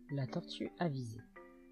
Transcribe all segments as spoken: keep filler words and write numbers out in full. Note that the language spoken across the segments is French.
La tortue avisée.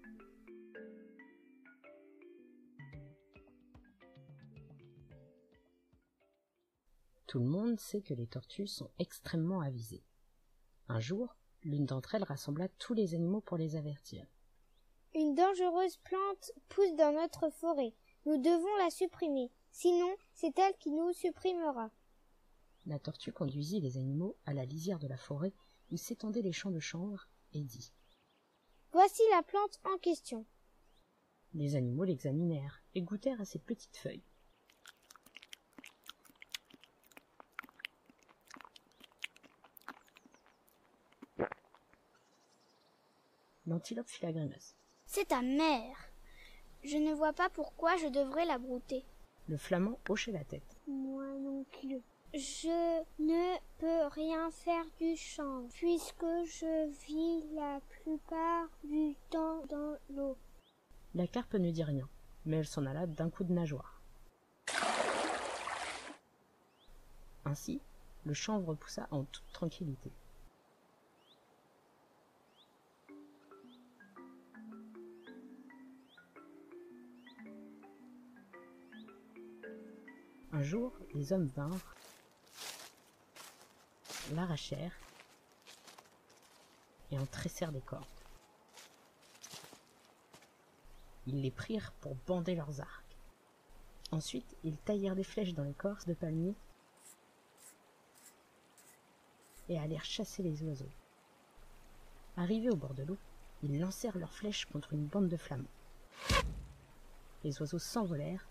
Tout le monde sait que les tortues sont extrêmement avisées. Un jour, l'une d'entre elles rassembla tous les animaux pour les avertir. Une dangereuse plante pousse dans notre forêt. Nous devons la supprimer. Sinon, c'est elle qui nous supprimera. La tortue conduisit les animaux à la lisière de la forêt où s'étendaient les champs de chanvre et dit « Voici la plante en question. » Les animaux l'examinèrent et goûtèrent à ses petites feuilles. L'antilope fit la grimace. « C'est ta mère. Je ne vois pas pourquoi je devrais la brouter. » Le flamand hochait la tête. « Moi non plus. Je ne peux rien faire du chanvre, puisque je vis la plupart du temps dans l'eau. » La carpe ne dit rien, mais elle s'en alla d'un coup de nageoire. Ainsi, le chanvre poussa en toute tranquillité. Un jour, les hommes vinrent, l'arrachèrent et en tressèrent des cordes. Ils les prirent pour bander leurs arcs. Ensuite, ils taillèrent des flèches dans l'écorce de palmier et allèrent chasser les oiseaux. Arrivés au bord de l'eau, ils lancèrent leurs flèches contre une bande de flamants. Les oiseaux s'envolèrent,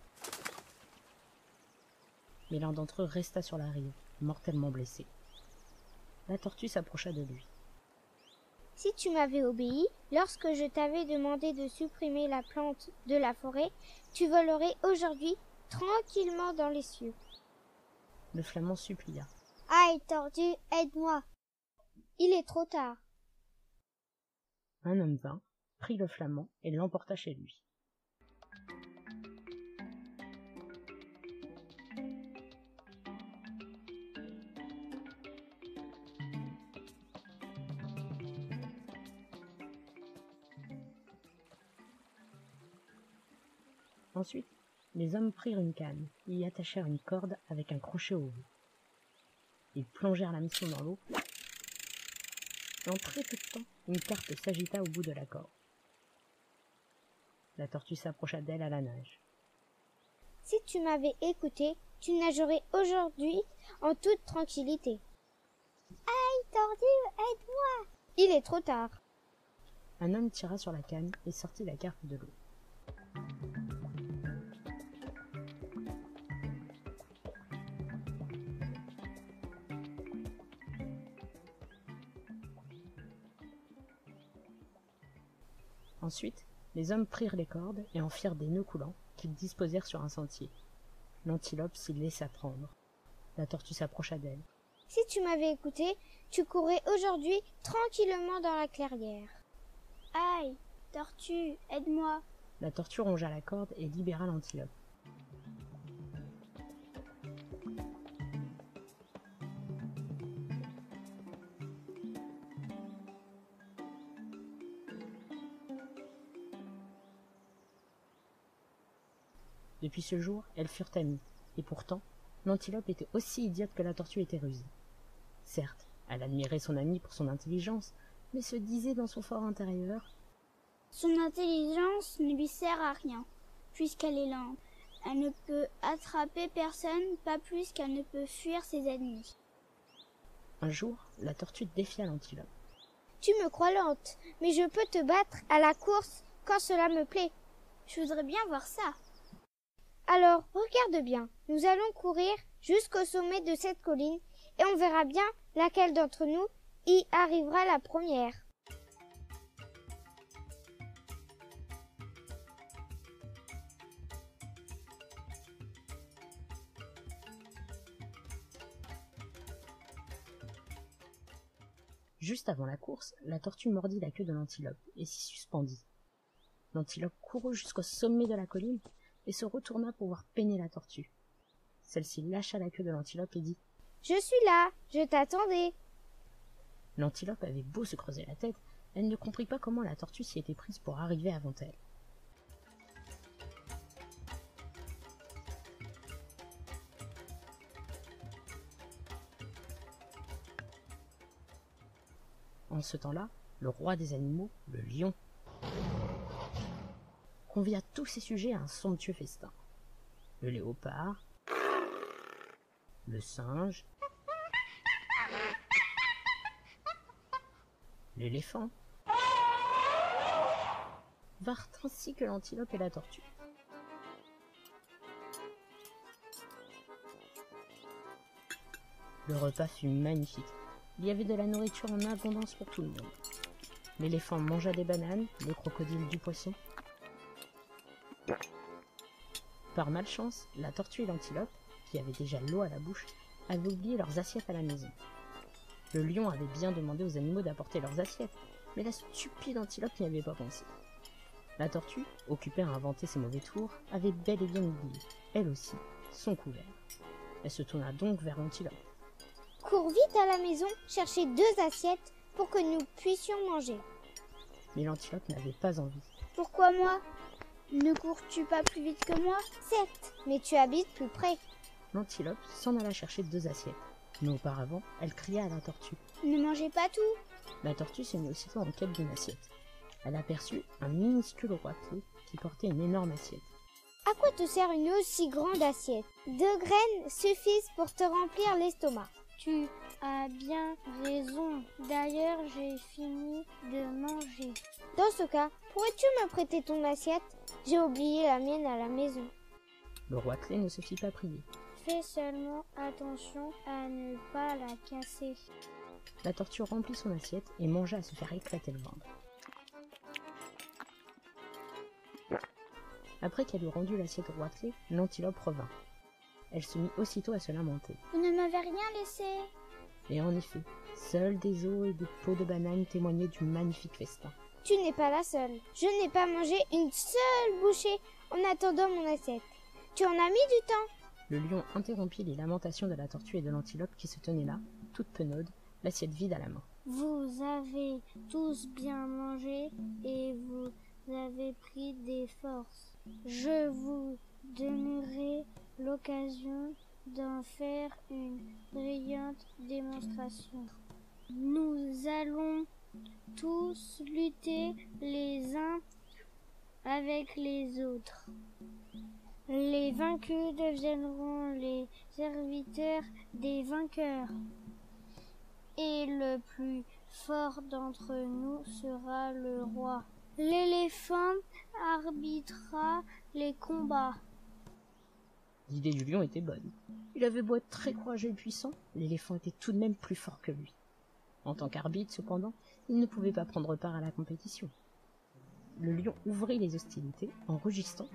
mais l'un d'entre eux resta sur la rive, mortellement blessé. La tortue s'approcha de lui. « Si tu m'avais obéi, lorsque je t'avais demandé de supprimer la plante de la forêt, tu volerais aujourd'hui tranquillement dans les cieux. » Le flamand supplia. « Aïe, tortue, aide-moi. Il est trop tard. » Un homme vint, prit le flamand et l'emporta chez lui. Ensuite, les hommes prirent une canne et y attachèrent une corde avec un crochet au bout. Ils plongèrent la mission dans l'eau, et en très peu de temps, une carpe s'agita au bout de la corde. La tortue s'approcha d'elle à la nage. « Si tu m'avais écouté, tu nagerais aujourd'hui en toute tranquillité. »« Aïe, tortue, aide-moi. Il est trop tard. » Un homme tira sur la canne et sortit la carpe de l'eau. Ensuite, les hommes prirent les cordes et en firent des nœuds coulants qu'ils disposèrent sur un sentier. L'antilope s'y laissa prendre. La tortue s'approcha d'elle. « Si tu m'avais écouté, tu courrais aujourd'hui tranquillement dans la clairière. »« Aïe, tortue, aide-moi. » La tortue rongea la corde et libéra l'antilope. Depuis ce jour, elles furent amies, et pourtant, l'antilope était aussi idiote que la tortue était rusée. Certes, elle admirait son amie pour son intelligence, mais se disait dans son fort intérieur « Son intelligence ne lui sert à rien, puisqu'elle est lente. Elle ne peut attraper personne, pas plus qu'elle ne peut fuir ses ennemis. » Un jour, la tortue défia l'antilope. « Tu me crois lente, mais je peux te battre à la course quand cela me plaît. »« Je voudrais bien voir ça. » Alors, regarde bien, nous allons courir jusqu'au sommet de cette colline et on verra bien laquelle d'entre nous y arrivera la première. Juste avant la course, la tortue mordit la queue de l'antilope et s'y suspendit. L'antilope courut jusqu'au sommet de la colline et se retourna pour voir peiner la tortue. Celle-ci lâcha la queue de l'antilope et dit « Je suis là, je t'attendais. » L'antilope avait beau se creuser la tête, Elle ne comprit pas comment la tortue s'y était prise pour arriver avant elle. En ce temps-là, le roi des animaux, le lion, convia tous ses sujets à un somptueux festin. Le léopard, le singe, l'éléphant, vinrent ainsi que l'antilope et la tortue. Le repas fut magnifique. Il y avait de la nourriture en abondance pour tout le monde. L'éléphant mangea des bananes, le crocodile du poisson. Par malchance, la tortue et l'antilope, qui avaient déjà l'eau à la bouche, avaient oublié leurs assiettes à la maison. Le lion avait bien demandé aux animaux d'apporter leurs assiettes, mais la stupide antilope n'y avait pas pensé. La tortue, occupée à inventer ses mauvais tours, avait bel et bien oublié, elle aussi, son couvert. Elle se tourna donc vers l'antilope. Cours vite à la maison, chercher deux assiettes pour que nous puissions manger. Mais l'antilope n'avait pas envie. Pourquoi moi? Ne cours-tu pas plus vite que moi? Certes, mais tu habites plus près. L'antilope s'en alla chercher deux assiettes. Mais auparavant, elle cria à la tortue. Ne mangez pas tout. La tortue se mit aussitôt en quête d'une assiette. Elle aperçut un minuscule roitelet qui portait une énorme assiette. À quoi te sert une aussi grande assiette? Deux graines suffisent pour te remplir l'estomac. Tu as bien raison. D'ailleurs, j'ai fini de manger. Dans ce cas, pourrais-tu me prêter ton assiette? J'ai oublié la mienne à la maison. Le roitelet ne se fit pas prier. Fais seulement attention à ne pas la casser. La tortue remplit son assiette et mangea à se faire éclater le ventre. Après qu'elle eut rendu l'assiette au roitelet, l'antilope revint. Elle se mit aussitôt à se lamenter. Vous ne m'avez rien laissé. Et en effet, seuls des os et des peaux de bananes témoignaient du magnifique festin. Tu n'es pas la seule. Je n'ai pas mangé une seule bouchée en attendant mon assiette. Tu en as mis du temps. Le lion interrompit les lamentations de la tortue et de l'antilope qui se tenaient là, toutes penaudes, l'assiette vide à la main. Vous avez tous bien mangé et vous avez pris des forces. Je vous donnerai l'occasion d'en faire une brillante démonstration. Nous allons tous lutter les uns avec les autres. Les vaincus deviendront les serviteurs des vainqueurs. Et le plus fort d'entre nous sera le roi. L'éléphant arbitrera les combats. L'idée du lion était bonne. Il avait beau être très courageux et puissant, l'éléphant était tout de même plus fort que lui. En tant qu'arbitre, cependant, il ne pouvait pas prendre part à la compétition. Le lion ouvrit les hostilités en rugissant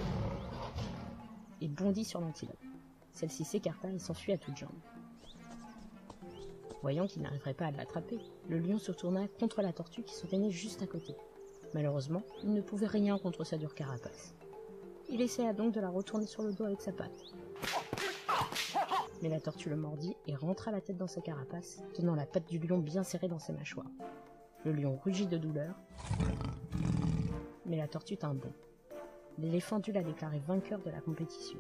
et bondit sur l'antilope. Celle-ci s'écarta et s'enfuit à toutes jambes. Voyant qu'il n'arriverait pas à l'attraper, le lion se tourna contre la tortue qui se tenait juste à côté. Malheureusement, il ne pouvait rien contre sa dure carapace. Il essaya donc de la retourner sur le dos avec sa patte. Mais la tortue le mordit et rentra la tête dans sa carapace, tenant la patte du lion bien serrée dans ses mâchoires. Le lion rugit de douleur, mais la tortue tint bon. L'éléphant dut la déclarer vainqueur de la compétition.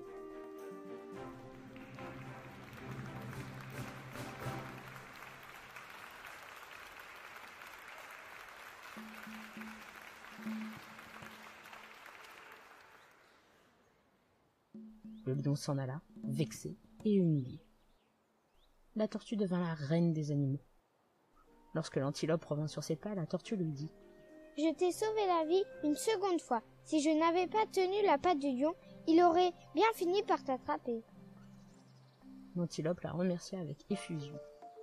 Le lion s'en alla, vexé et humilié. La tortue devint la reine des animaux. Lorsque l'antilope revint sur ses pas, la tortue lui dit « Je t'ai sauvé la vie une seconde fois. Si je n'avais pas tenu la patte du lion, il aurait bien fini par t'attraper. » L'antilope la remercia avec effusion.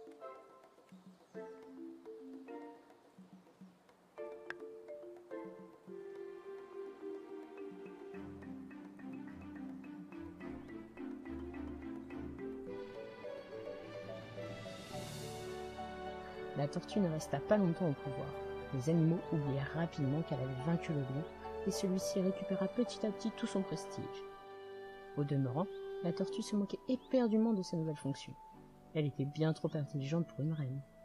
La tortue ne resta pas longtemps au pouvoir. Les animaux oublièrent rapidement qu'elle avait vaincu le lion, et celui-ci récupéra petit à petit tout son prestige. Au demeurant, la tortue se moquait éperdument de sa nouvelle fonction. Elle était bien trop intelligente pour une reine.